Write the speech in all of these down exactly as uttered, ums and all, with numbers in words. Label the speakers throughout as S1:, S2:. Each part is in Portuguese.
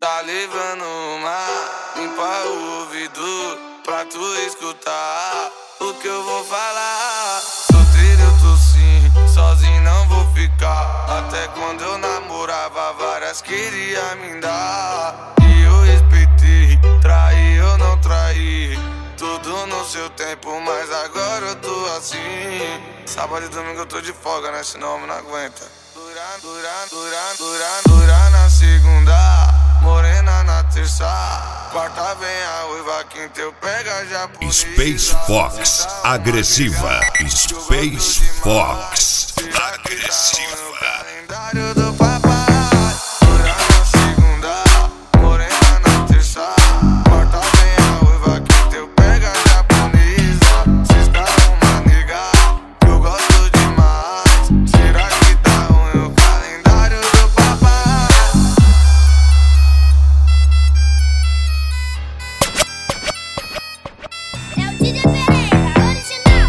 S1: Tá levando uma, limpa o ouvido pra tu escutar o que eu vou falar. Solteiro eu tô sim, sozinho não vou ficar. Até quando eu namorava, várias queria me dar. E eu respeitei, traí eu não traí. Tudo no seu tempo, mas agora eu tô assim. Sábado e domingo eu tô de folga, né? Senão eu não aguenta. Durar, durar, durar, durar, durar na segunda, morena na terça, quarta vem a uiva, quinta eu pega japonesa.
S2: Space Fox, agressiva. Space Fox, agressiva.
S1: Calendário do papai. Durar na segunda, morena na terça, quarta vem a uiva, quinta eu pega japonesa. Sexta uma nega que eu gosto demais. Será que tá ruim o calendário do papai?
S3: É o D J Pereira, original.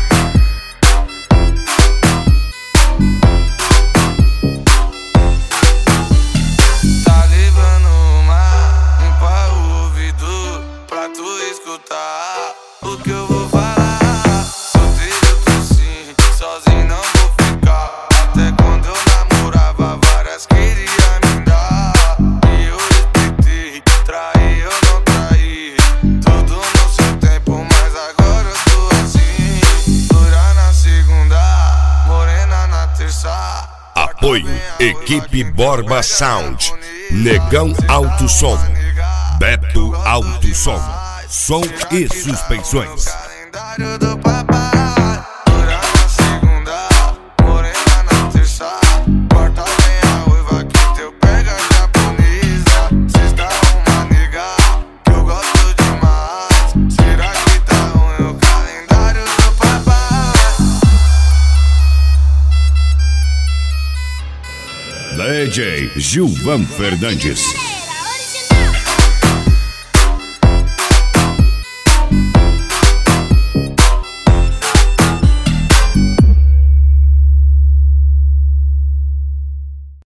S1: Tá levando uma, limpa o ouvido pra tu escutar o que eu vou falar. Solteiro eu tô sim, sozinho não vou ficar. Até quando eu namorava, várias queria me dar. E eu respeitei, traí eu não traí. Tudo no seu tempo, mas agora eu tô assim. Durar na segunda, morena na terça.
S2: Apoio Equipe Borba Sound, Negão Alto Som, Beto Alto Som, som e suspensões.
S1: Calendário do papai. Durar na segunda, morena na terça, quarta vem a uiva, quinta eu pega japonesa. Sexta uma nega que eu gosto demais. Será que tá ruim o calendário do papai?
S2: D J Gilvan Fernandes.